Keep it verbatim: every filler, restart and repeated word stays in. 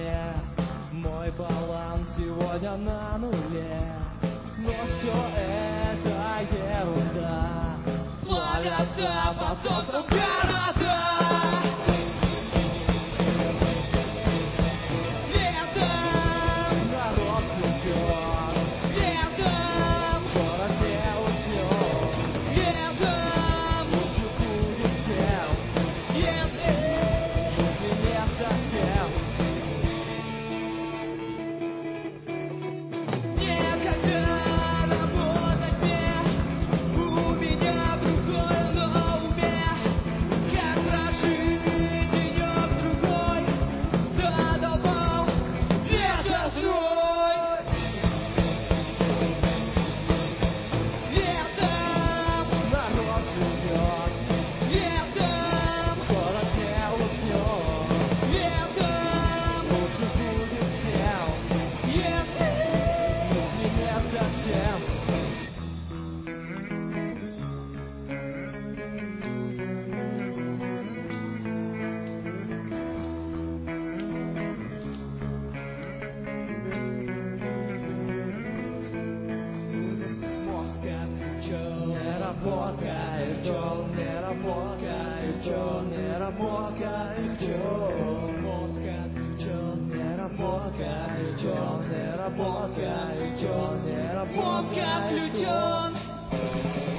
мне. Мой баланс сегодня на нуле, но все это ерунда. Плавятся под солнцем города. Работает, чё, не работает, чё, не работает, чё, мозг отключен, не работает, чё, не работает, чё, не работает, мозг отключен.